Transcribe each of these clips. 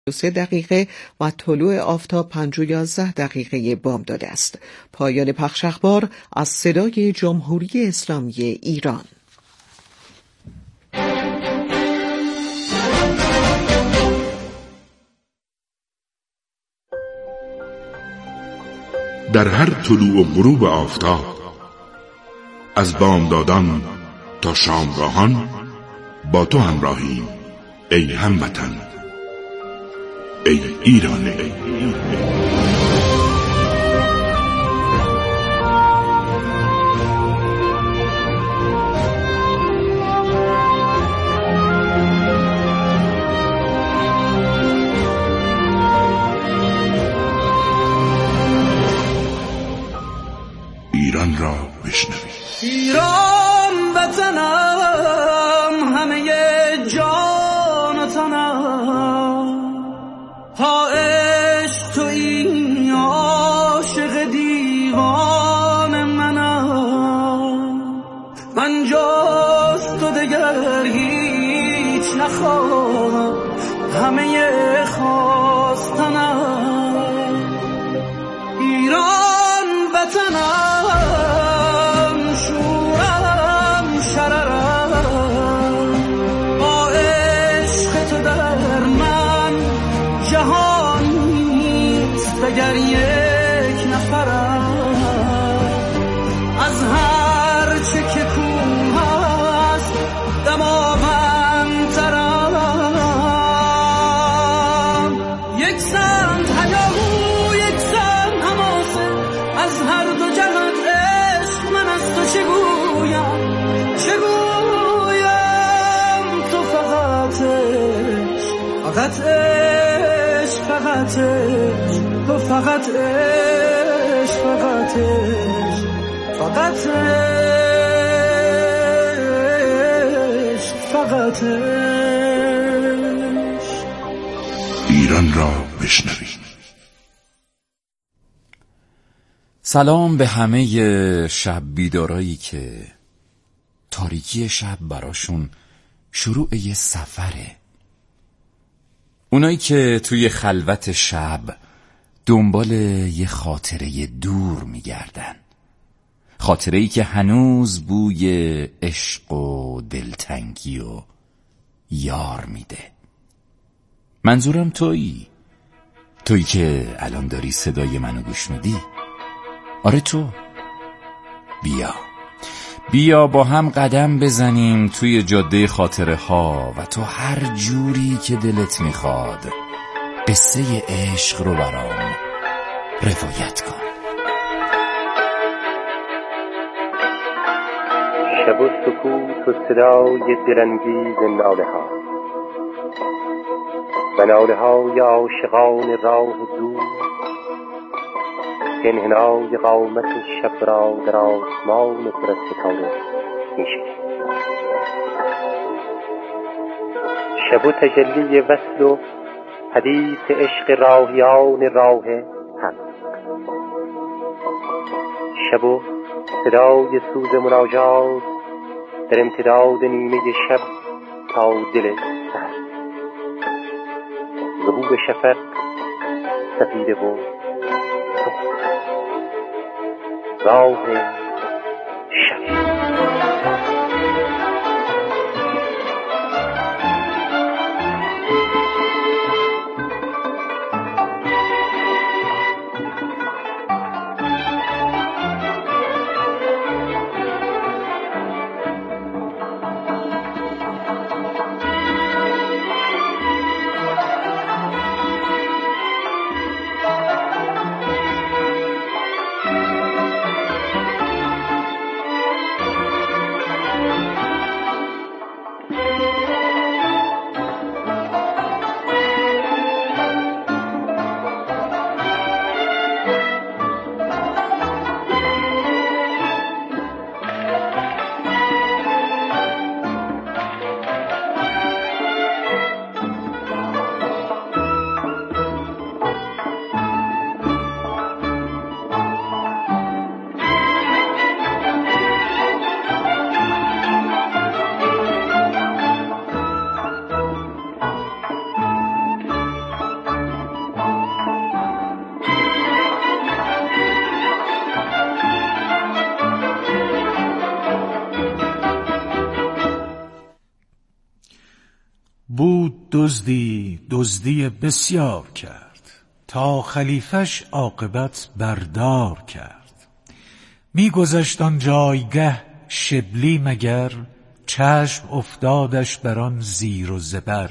3 دقیقه و طلوع آفتاب 5:11 بامداد است. پایان پخش اخبار از صدای جمهوری اسلامی ایران. در هر طلوع و غروب آفتاب، از بامدادان تا شامگاهان با تو همراهیم ای هموطن، ای ایران. ایران را بشنوید. ایران وطنم، همه جان و تنم، تا عشق تویی عاشق دیوان منم. من جز تو دگر هیچ نخواهم، همه خواستنم. ایران وطنم، شورم شررم، با عشق تو در من جهان نیست دگر یک نفرم. از هر چه که کوه است دماوندترم. یک سمت هیاهو، یک سمت حماسه، از هر دو جهت عشق من از تو چگویم تو فقط عشق، فقط عشق، فقط عشق، تو فقط عشق، فقط عشق، فقط عشق، فقط عشق. ایران را بشنوید. سلام به همه شب بیدارایی که تاریکی شب براشون شروع یه سفره. اونایی که توی خلوت شب دنبال یه خاطره دور میگردن، خاطره‌ای که هنوز بوی عشق و دلتنگی و یار میده. منظورم تویی که الان داری صدای منو گوش میدی. آره تو. بیا با هم قدم بزنیم توی جاده خاطره ها و تو هر جوری که دلت میخواد قصه عشق رو برام روایت کن. شب و سکوت و صدای دلانگیز ناله ها و ناله های عاشقان راه دور، انحنای قامت شب را در آسمان پر از ستاره می‌شکند. شب و تجلی وصل و حدیث عشق راهیان راه حق. شب و صدای سوز مناجات در امتداد نیمه شب تا دل سحر. ظهور شفق سفیده و راه شب. دزدی بسیار کرد، تا خلیفش عاقبت بردار کرد. میگذشت آن جایگه شبلی مگر، چشم افتادش بر آن زیر و زبر.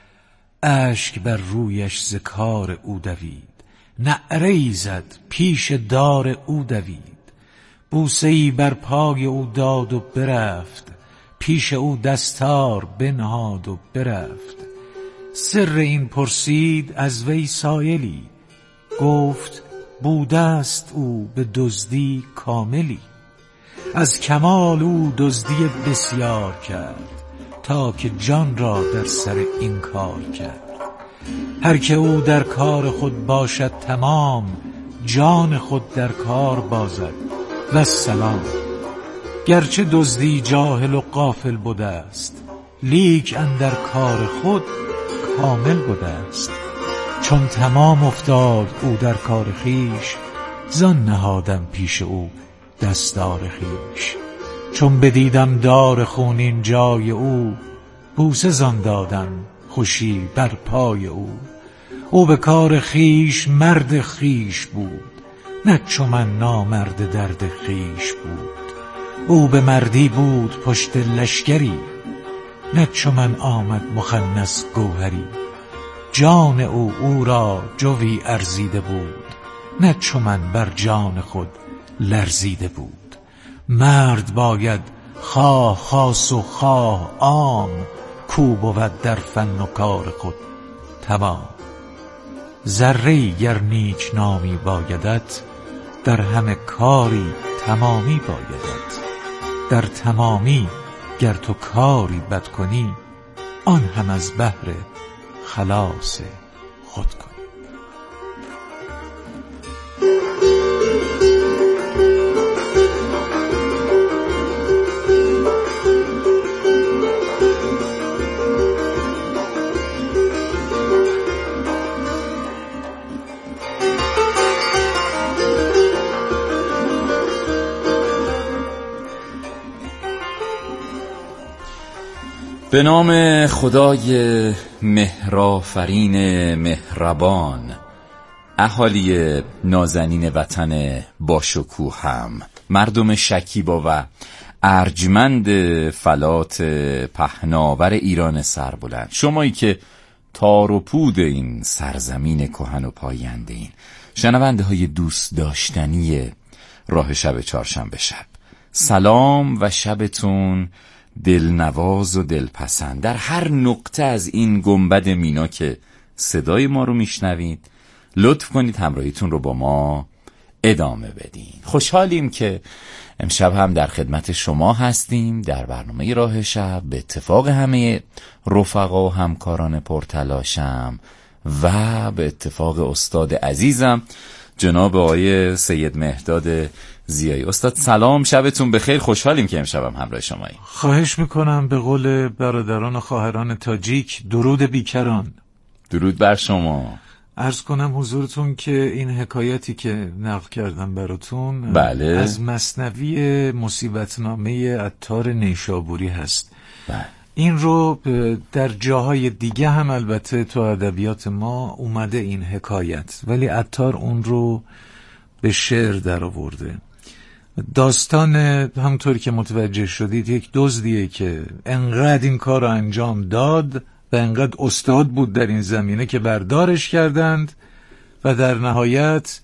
اشک بر رویش ز کار او دوید، نعره‌ای زد پیش دار او دوید. بوسه‌ای بر پای او داد و برفت، پیش او دستار بنهاد و برفت. سر این پرسید از وی سایلی، گفت بوده است او به دزدی کاملی. از کمال او دزدی بسیار کرد، تا که جان را در سر این کار کرد. هر که او در کار خود باشد تمام، جان خود در کار بازد والسلام. گرچه دزدی جاهل و غافل بوده است، لیک اندر کار خود کامل بوده است. چون تمام افتاد او در کار خویش، زان نهادم پیش او دستار خویش. چون بدیدم دار خونین جای او، بوسه زان دادم خوشی بر پای او. او به کار خویش مرد خویش بود، نه چو من نامرد درد خویش بود. او به مردی بود پشت لشکری، نه چو من آمد مخنث گوهری. جان او را جوی ارزیده بود، نه چو من بر جان خود لرزیده بود. مرد باید خواه خاص و خواه عام، کو بود در فن و کار خود تمام. ذره‌ای گر نیک نامی بایدت، در همه کاری تمامی بایدت. در تمامی گر تو کاری بد کنی، آن هم از بهر خلاص خود کنی. به نام خدای مهرآفرین مهربان، اهالی نازنین وطن باشکوهم، مردم شکیبا و ارجمند فلات پهناور ایران سربلند، شمایی که تار و پود این سرزمین کهن و پاینده این، شنونده های دوست داشتنی راه شب چهارشنبه شب، سلام و شبتون دلنواز و دلپسند. در هر نقطه از این گنبد مینا که صدای ما رو میشنوید، لطف کنید همراهیتون رو با ما ادامه بدین. خوشحالیم که امشب هم در خدمت شما هستیم در برنامه راه شب، به اتفاق همه رفقا و همکاران پرتلاشم و به اتفاق استاد عزیزم جناب آقای سید مهداد زیایی. استاد سلام، شبتون بخیر. خوشحالیم که امشب هم همراه شماییم. خواهش میکنم. به قول برادران و خواهران تاجیک، درود بیکران. درود بر شما. عرض کنم حضورتون که این حکایتی که نقل کردم براتون، بله، از مثنوی مصیبتنامه عطار نیشابوری هست. بله. این رو در جاهای دیگه هم البته تو ادبیات ما اومده این حکایت، ولی عطار اون رو به شعر در آورده. داستان همونطور که متوجه شدید یک دزدیه که انقدر این کار رو انجام داد و انقدر استاد بود در این زمینه که بردارش کردند و در نهایت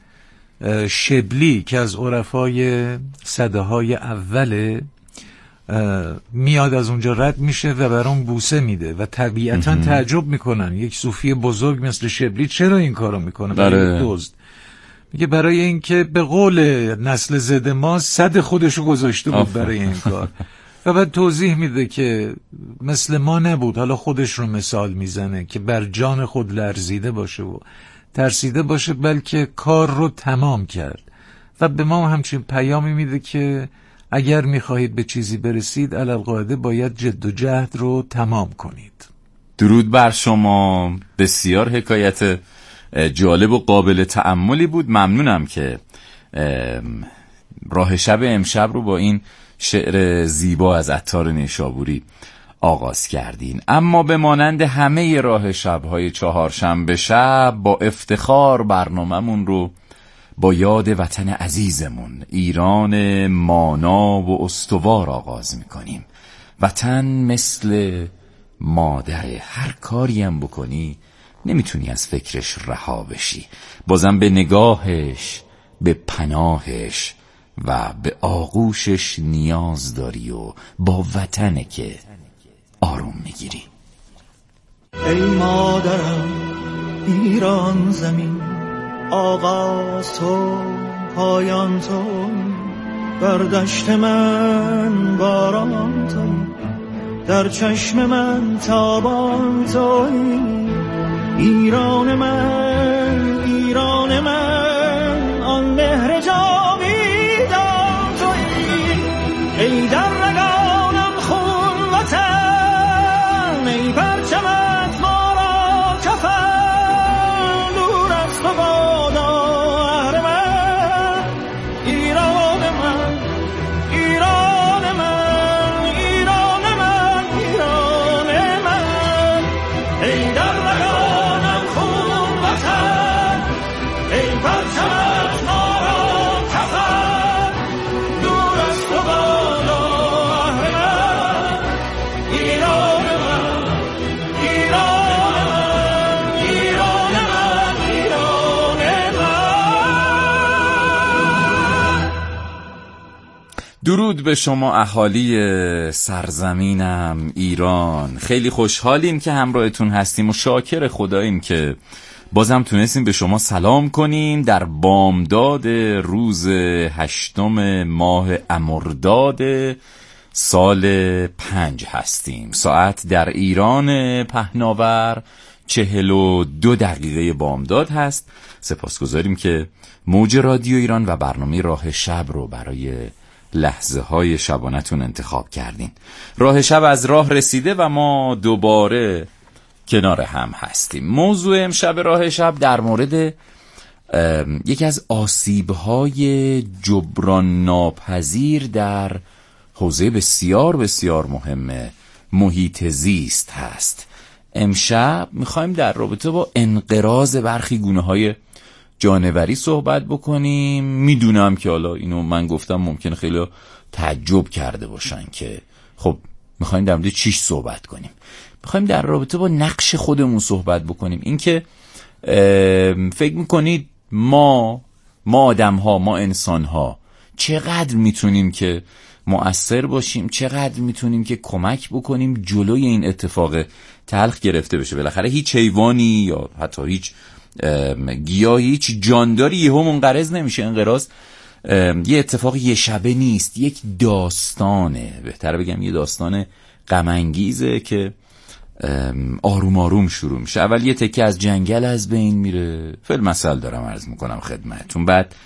شبلی که از عرفای سده‌های اوله میاد از اونجا رد میشه و برام بوسه میده و طبیعتا تعجب میکنن یک صوفی بزرگ مثل شبلی چرا این کارو میکنه برای دزد. میگه برای اینکه به قول نسل زد ما صد خودشو گذاشته بود برای این کار. و بعد توضیح میده که مثل ما نبود، حالا خودش رو مثال میزنه که بر جان خود لرزیده باشه و ترسیده باشه، بلکه کار رو تمام کرد. و به ما همچین پیامی میده که اگر میخواهید به چیزی برسید، علالقاعده باید جد و جهد رو تمام کنید. درود بر شما. بسیار حکایت جالب و قابل تأملی بود. ممنونم که راه شب امشب رو با این شعر زیبا از عطار نیشابوری آغاز کردین. اما به مانند همه راه شب‌های چهارشنبه شب با افتخار برنامه‌مون رو با یاد وطن عزیزمون ایران مانا و استوار آغاز میکنیم. وطن مثل مادره، هر کاری هم بکنی نمیتونی از فکرش رها بشی، بازم به نگاهش، به پناهش و به آغوشش نیاز داری و با وطنه که آروم میگیری. ای مادرم ایران زمین، آغاز تو پایان تو، در دشت من باران تو، در چشم من تابان تو، ایران من ایران من، آن مهر جاویدان تو، ای در رگانم خون وطن، ای پرچمت ما را کفن، دور از تو بادا اهل من، ایران من ایران من ایران من ایران من، ای در رگانم خون وطن، ای پرچمت ما را کفن، دور از تو بادا اهل من، ایران من ایران من ایران من ایران من. درود به شما اهالی سرزمینم ایران. خیلی خوشحالیم که همراهتون هستیم و شاکر خداییم که بازم تونستیم به شما سلام کنیم. در بامداد روز 8 ماه مرداد سال 5 هستیم. ساعت در ایران پهناور 42 دقیقه بامداد هست. سپاسگزاریم که موج رادیو ایران و برنامه راه شب رو برای لحظه های شبانتون انتخاب کردین. راه شب از راه رسیده و ما دوباره کنار هم هستیم. موضوع امشب راه شب در مورد یکی از آسیب‌های جبران ناپذیر در حوزه بسیار بسیار مهم محیط زیست هست. امشب میخوایم در رابطه با انقراض برخی گونه‌های جانوری صحبت بکنیم. میدونم که حالا اینو من گفتم ممکنه خیلی تعجب کرده باشن که خب میخوایم در مورد چیش صحبت کنیم. میخوایم در رابطه با نقش خودمون صحبت بکنیم. این که فکر میکنید ما آدم ها، ما انسان ها چقدر میتونیم که مؤثر باشیم، چقدر میتونیم که کمک بکنیم جلوی این اتفاق تلخ گرفته بشه. بالاخره هیچ حیوانی یا حتی هیچ گیاهی، هیچ جانداری یهو منقرض نمیشه. انقراض یه اتفاق یه شبه نیست، یک داستانه، بهتره بگم یه داستان غم انگیزه که آروم آروم شروع میشه. اول یه تکه از جنگل از بین میره، فیلمسل دارم عرض میکنم خدمتتون، بعد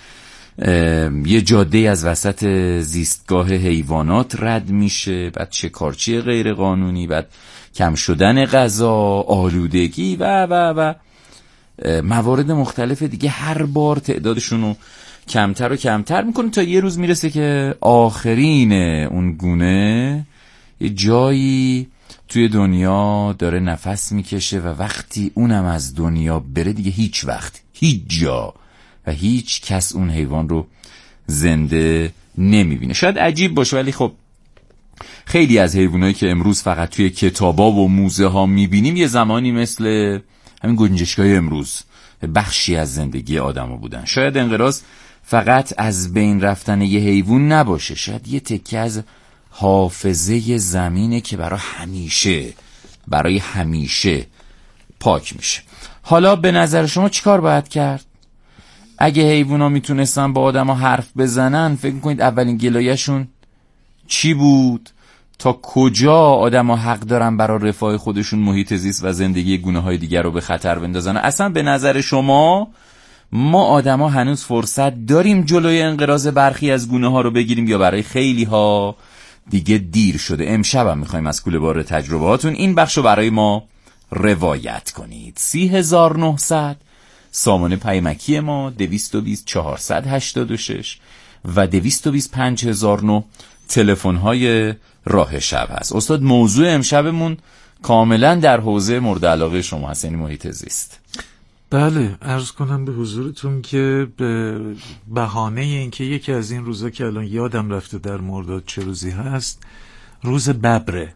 یه جاده از وسط زیستگاه حیوانات رد میشه، بعد شکارچی غیر قانونی، بعد کم شدن غذا، آلودگی و موارد مختلف دیگه. هر بار تعدادشون رو کمتر و کمتر میکنه تا یه روز میرسه که آخرین اون گونه یه جایی توی دنیا داره نفس میکشه و وقتی اونم از دنیا بره دیگه هیچ وقت، هیچ جا و هیچ کس اون حیوان رو زنده نمیبینه. شاید عجیب باشه ولی خب خیلی از حیوانایی که امروز فقط توی کتابا و موزه ها میبینیم یه زمانی مثل همین گنجشک‌های امروز بخشی از زندگی آدمو بودن. شاید انقراض فقط از بین رفتن یه حیوان نباشه، شاید یه تکه از حافظه زمینه که برای همیشه پاک میشه. حالا به نظر شما چیکار باید کرد؟ اگه حیوونا میتونستن با آدما حرف بزنن، فکر میکنید اولین گلایه‌شون چی بود؟ تا کجا آدما حق دارن برای رفاه خودشون محیط زیست و زندگی گونه‌های دیگر رو به خطر بندازن؟ اصلا به نظر شما ما آدما هنوز فرصت داریم جلوی انقراض برخی از گونه‌ها رو بگیریم یا برای خیلی ها دیگه دیر شده؟ امشب هم میخوایم از کوله بار تجربهاتون این بخش رو برای ما روایت کنید. 3900 سامانه پیمکی ما، 220 486 و 225 009 تلفن های راه شب هست. استاد موضوع امشبمون کاملا در حوزه مورد علاقه شما هست، یعنی محیط زیست. بله، عرض کنم به حضورتون که به بهانه این که یکی از این روزا که الان یادم رفته در مرداد چه روزی هست، روز ببره.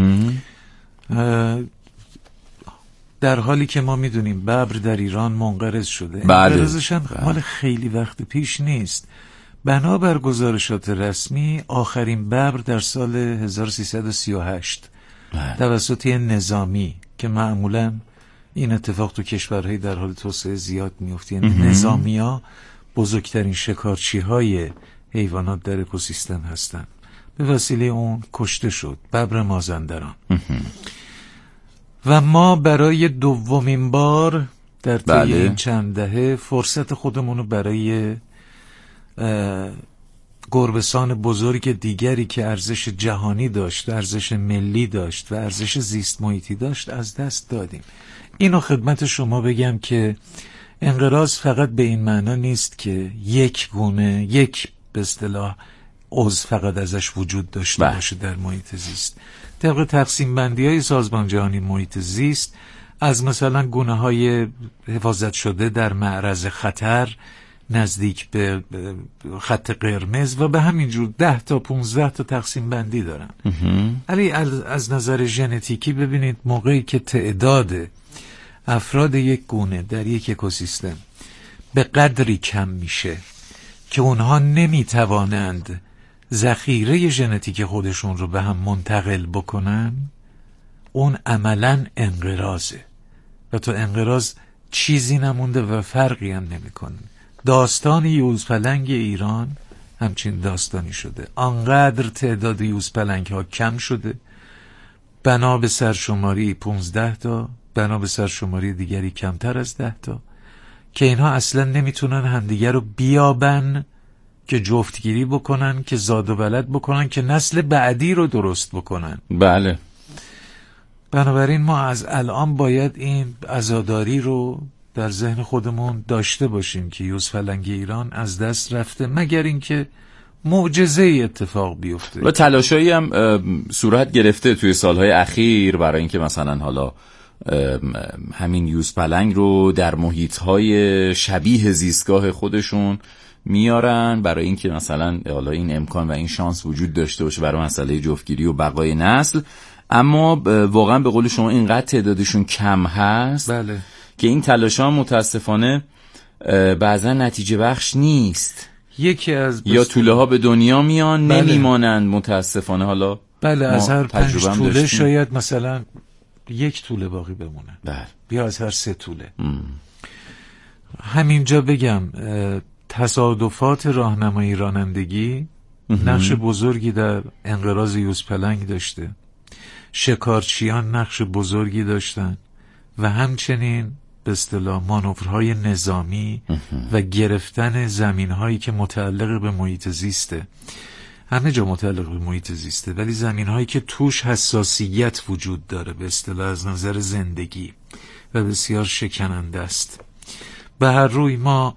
در حالی که ما میدونیم ببر در ایران منقرض شده. منقرضش هم مال خیلی وقت پیش نیست. بنابر گزارشات رسمی آخرین ببر در سال 1338 توسط نظامی که معمولاً این اتفاق تو کشورهای در حال توسعه زیاد میفته، یعنی نظامی‌ها بزرگترین شکارچی‌های حیوانات در اکوسیستم هستن، به وسیله اون کشته شد ببر مازندران. و ما برای دومین بار در طی این چند دهه فرصت خودمون رو برای گربه‌سان بزرگ دیگری که ارزش جهانی داشت، ارزش ملی داشت و ارزش زیست محیطی داشت از دست دادیم. اینو خدمت شما بگم که انقراض فقط به این معنا نیست که یک گونه، یک به اصطلاح عضو فقط ازش وجود داشته باشه در محیط زیست. طبق تقسیم بندی های سازمان جهانی محیط زیست از مثلا گونه های حفاظت شده در معرض خطر نزدیک به خط قرمز و به همین جور 10 تا 15 تا تقسیم بندی دارن. ولی از نظر ژنتیکی ببینید موقعی که تعداد افراد یک گونه در یک اکوسیستم به قدری کم میشه که اونها نمیتوانند ذخیره ژنتیک خودشون رو به هم منتقل بکنن، اون عملاً انقراضه و تو انقراض چیزی نمونده و فرقی هم نمیکنه. داستان یوزپلنگ ایران همچین داستانی شده. آنقدر تعداد یوزپلنگ ها کم شده، بنا به سرشماری 15 تا، بنا به سرشماری دیگری کمتر از 10 تا، که اینها اصلا نمیتونن همدیگر رو بیابن که جفتگیری بکنن، که زاد و ولد بکنن، که نسل بعدی رو درست بکنن. بله. بنابراین ما از الان باید این عزاداری رو در ذهن خودمون داشته باشیم که یوزپلنگ ایران از دست رفته، مگر اینکه معجزه اتفاق بیفته. و تلاشایی هم صورت گرفته توی سالهای اخیر برای اینکه مثلا حالا همین یوزپلنگ رو در محیط‌های شبیه زیستگاه خودشون میارن برای اینکه مثلا حالا این امکان و این شانس وجود داشته باشه برای مسئله جفتگیری و بقای نسل. اما واقعا به قول شما اینقدر تعدادشون کم هست بله. که این تلاش‌ها متاسفانه بعضا نتیجه بخش نیست. یکی از یا توله ها به دنیا میان بله. نمیمانند متاسفانه. حالا بله از هر 5 توله شاید مثلا 1 توله باقی بمونه بله. یا از هر 3 توله. همینجا بگم تصادفات راهنمایی رانندگی نقش بزرگی در انقراض یوزپلنگ داشته، شکارچیان نقش بزرگی داشتن و همچنین به اصطلاح مانورهای نظامی و گرفتن زمینهایی که متعلق به محیط زیسته. همه جا متعلق به محیط زیسته، ولی زمینهایی که توش حساسیت وجود داره به اصطلاح از نظر زندگی و بسیار شکننده است. به هر روی ما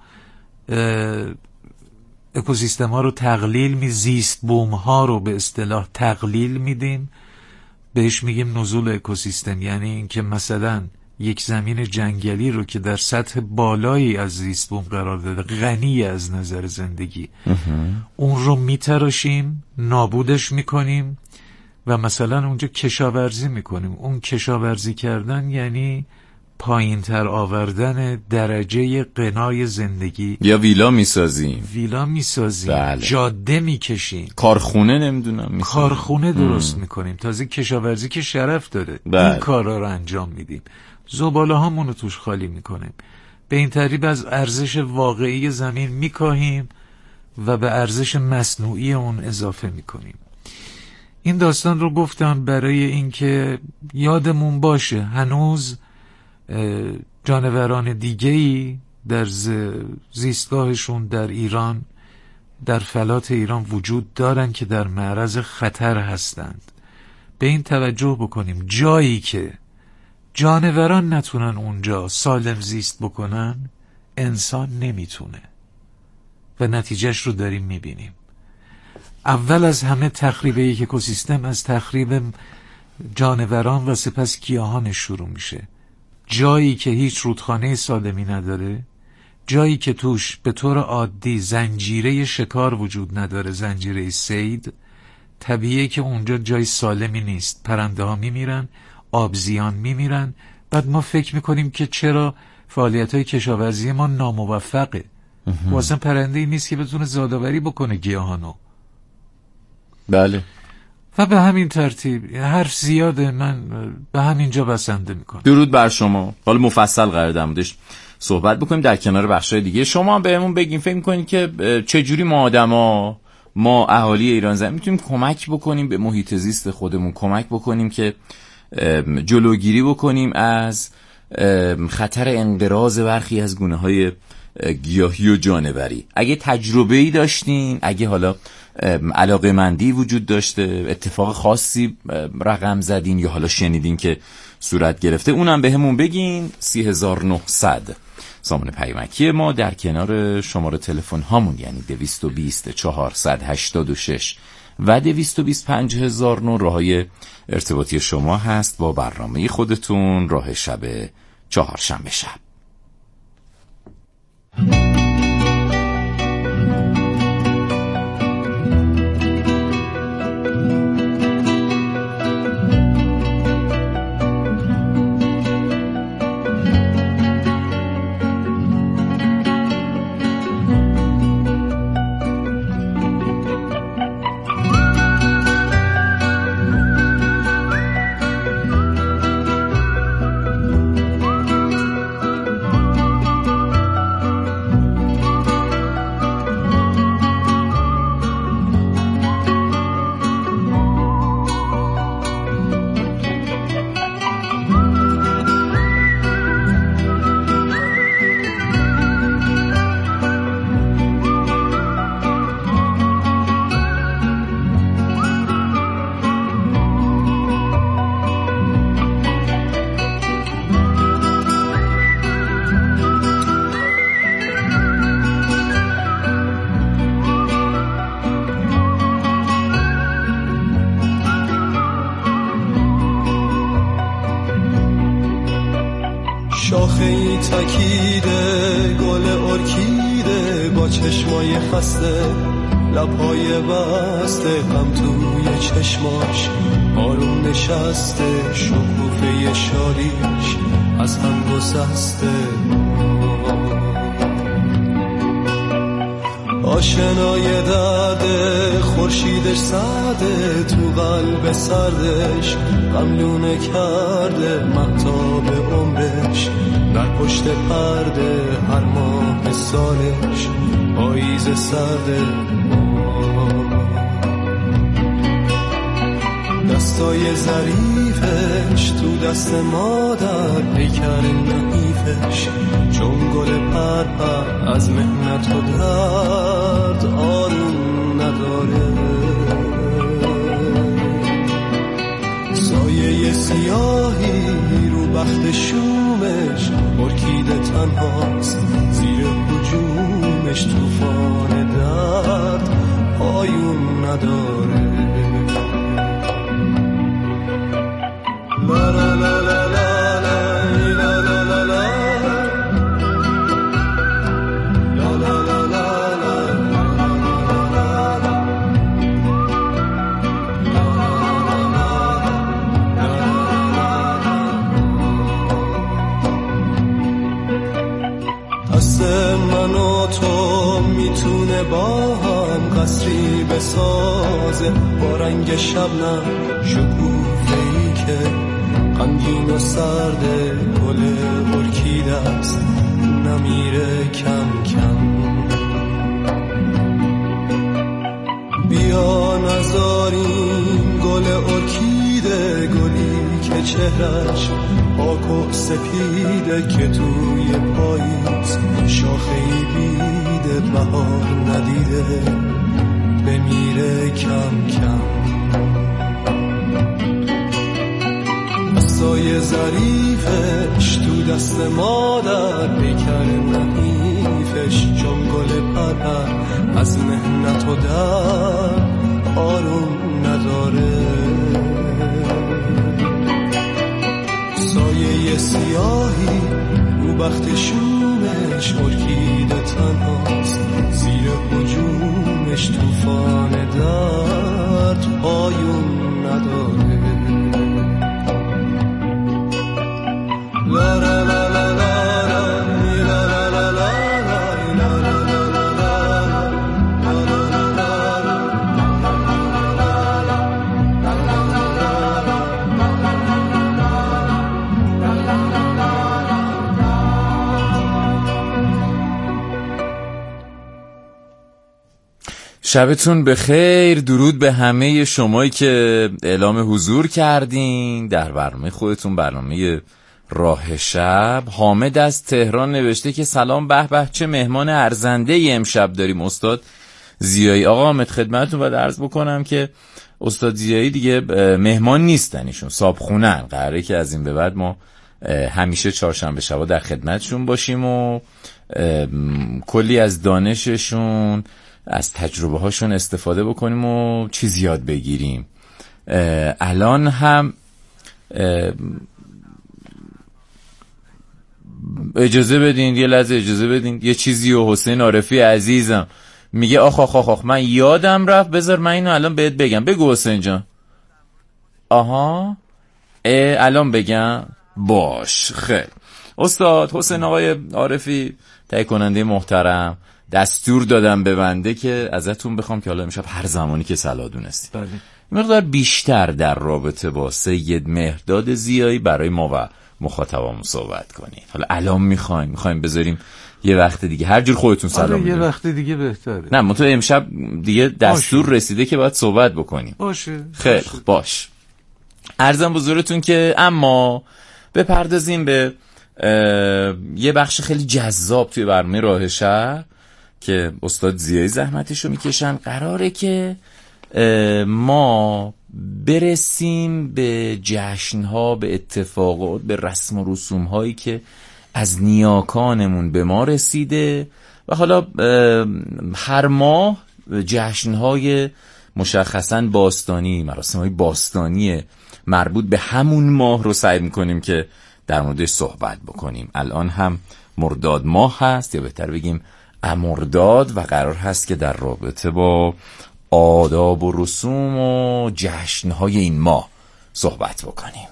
اکوسیستم ها رو تقلیل زیست بوم ها رو به اصطلاح تقلیل میدیم، بهش میگیم نزول اکوسیستم. یعنی اینکه مثلا یک زمین جنگلی رو که در سطح بالایی از زیست بوم قرار داده، غنی از نظر زندگی، اون رو میتراشیم، نابودش میکنیم و مثلا اونجا کشاورزی میکنیم. اون کشاورزی کردن یعنی پایین تر آوردن درجه غنای زندگی. یا ویلا میسازیم بله. جاده میکشیم، کارخونه نمیدونم کارخونه درست میکنیم. تازه کشاورزی که شرف داره بله. این کارا رو انجام میدیم، زباله هامون رو توش خالی میکنیم. به این ترتیب از ارزش واقعی زمین میکاهیم و به ارزش مصنوعی اون اضافه میکنیم. این داستان رو گفتم برای اینکه یادمون باشه هنوز جانوران دیگه‌ای در زیستگاهشون در ایران، در فلات ایران وجود دارن که در معرض خطر هستند. به این توجه بکنیم جایی که جانوران نتونن اونجا سالم زیست بکنن، انسان نمیتونه و نتیجهش رو داریم میبینیم. اول از همه تخریب یک اکوسیستم از تخریب جانوران و سپس گیاهان شروع میشه. جایی که هیچ رودخانه سالمی نداره، جایی که توش به طور عادی زنجیره شکار وجود نداره، زنجیره صید، طبیعیه که اونجا جای سالمی نیست. پرنده ها میمیرن، آبزیان میمیرن. بعد ما فکر میکنیم که چرا فعالیت های کشاورزی ما ناموفقه. و اصلا پرنده ای نیست که بتونه زادآوری بکنه گیاهانو. بله. و به همین ترتیب حرف زیاده، من به همینجا بسنده میکنم. درود بر شما. حالا مفصل قرار در موردش صحبت بکنیم در کنار بخشای دیگه. شما بهمون بگین فکر میکنید که چجوری ما آدما، ما اهالی ایران زمین میتونیم کمک بکنیم به محیط زیست خودمون، کمک بکنیم که جلوگیری بکنیم از خطر انقراض برخی از گونه‌های گیاهی و جانوری. اگه تجربه‌ای داشتین، اگه حالا علاقه‌مندی وجود داشته، اتفاق خاصی رقم زدین یا حالا شنیدین که صورت گرفته، اونم بهمون بگین. 3900 سامان پیامکی ما در کنار شماره تلفن هامون، یعنی 220 486 و 220 5009 راههای ارتباطی شما هست با برنامه خودتون راه شب چهارشنبه شب. شاخه‌ای تکیده گل ارکیده با چشمای خسته، لبهای بسته، غم توی چشماش آروم نشسته، شکوفه شادیش از هم گسسته. آشنای درده خورشیدش سرده، تو قلب سردش غملونه کرده، مهتاب عمرش در پشت پرده، هر ماه سالش پاییز سرده. دستای ظریفش تو دست مادر، پیکر نحیفش چون گل پرپر، از محنت و درد آروم نداره. سایه سیاهی رو بخت شومش، ارکیده تنهاست زیر هجومش، طوفان درد پایون نداره. لا لا لا لا لا لا لا لا من و تو میتونه با هم قصری بسازه، با رنگ شبنم شکوفه‌ای که غمگین و سرده، گل ارکیده است نمیره کم کم. بیا نذاریم گل ارکیده، گلی که چهرش پاک و سپیده، که توی پاییز شاخه‌ای بیده، بهار ندیده بمیره کم کم. دستای ظریفش تو دست مادر، پیکر نحیفش چون گل پرپر، از محنت و درد وقت شومش ارکیده تنهاست، زیر هجومش طوفان درد پایون نداره. لا لا لا لا شبتون بخیر. درود به همه شمایی که اعلام حضور کردین در برنامه خودتون، برنامه راه شب. حامد از تهران نوشته که سلام، به به چه مهمان ارزنده ای امشب داریم استاد زیایی. آقا حامد خدمتتون باید عرض بکنم که استاد زیایی دیگه مهمان نیستن، ایشون صابخونه‌ن. قراره که از این به بعد ما همیشه چهارشنبه شبا در خدمتشون باشیم و کلی از دانششون، از تجربه هاشون استفاده بکنیم و چیز یاد بگیریم. الان هم اجازه بدین، یه لحظه اجازه بدین یه چیزی. و حسین عارفی عزیزم میگه آخ من یادم رفت، بذار من اینو الان بهت بگم. بگو حسین جان. آها الان بگم. باش خیلی. استاد حسین آقای عارفی تهیه کننده محترم دستور دادم به بنده که ازتون بخوام که حالا امشب هر زمانی که صلاح دونستی مقدار بیشتر در رابطه با سید مهرداد زیایی برای ما و مخاطبامون صحبت کنید. حالا الان میخوایم بذاریم یه وقت دیگه، هر جور خودتون سلام میدونید. یه وقت دیگه بهتره. نه من تو امشب دیگه دستور رسیده که باید صحبت بکنیم. باشه. خیلی باش. عرضم بزرگتون که اما بپردازیم به یه بخش خیلی جذاب توی برنامه راه شب که استاد زیایی زحمتشو میکشن. قراره که ما برسیم به جشنها، به اتفاقات، به رسم و رسوم هایی که از نیاکانمون به ما رسیده و حالا هر ماه جشنهای مشخصاً باستانی، مراسم‌های باستانی مربوط به همون ماه رو سعی میکنیم که در موردش صحبت بکنیم. الان هم مرداد ماه هست، یا بهتر بگیم امرداد، و قرار هست که در رابطه با آداب و رسوم و جشنهای این ماه صحبت بکنیم.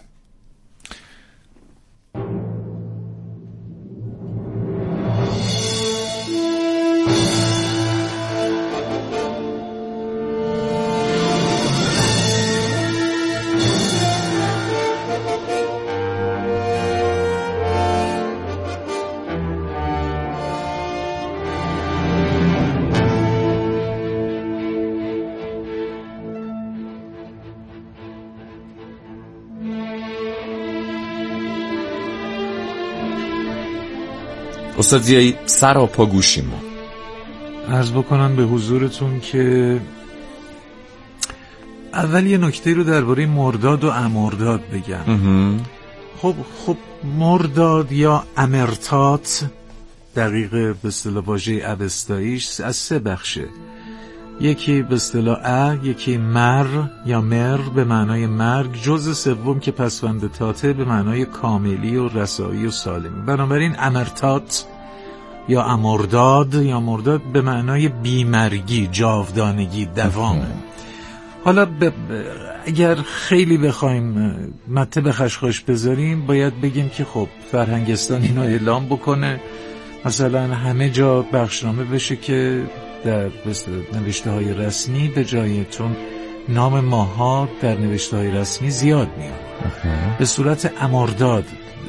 استاد زیایی سر و پا گوشیم ما. عرض بکنم به حضورتون که اول یه نکته رو درباره مرداد و امرداد بگم. خب مرداد یا امرتات، دقیق به اصطلاح واژه اوستاییش، از سه بخشه. یکی به اصطلاح یکی مر یا مر به معنای مرگ، جزء سوم که پسوند تاته به معنای کاملی و رسایی و سالمی. بنابراین امرتات یا امرداد یا مرداد به معنای بیمرگی، جاودانگی، دوامه. حالا اگر خیلی بخوایم مته به خشخاش بذاریم، باید بگیم که خب فرهنگستان اینو اعلام بکنه، مثلا همه جا بخشنامه بشه که در نوشته های رسمی به جای، چون نام ماها در نوشته های رسمی زیاد میاد، به صورت امرداد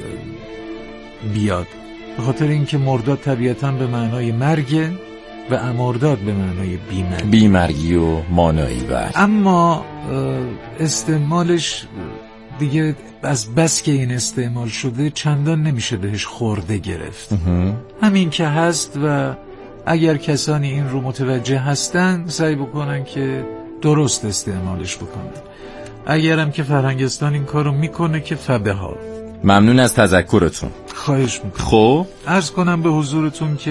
بیاد، به خاطر اینکه مرداد طبیعتاً به معنای مرگ و امرداد به معنای بیمرگی و مانایی. اما استعمالش دیگه از بس که این استعمال شده چندان نمیشه بهش خورده گرفت. همین که هست و اگر کسانی این رو متوجه هستن سعی بکنن که درست استعمالش بکنن. اگرم که فرهنگستان این کارو میکنه که فبها. ممنون از تذکرتون. خواهش میکنم. خب عرض کنم به حضورتون که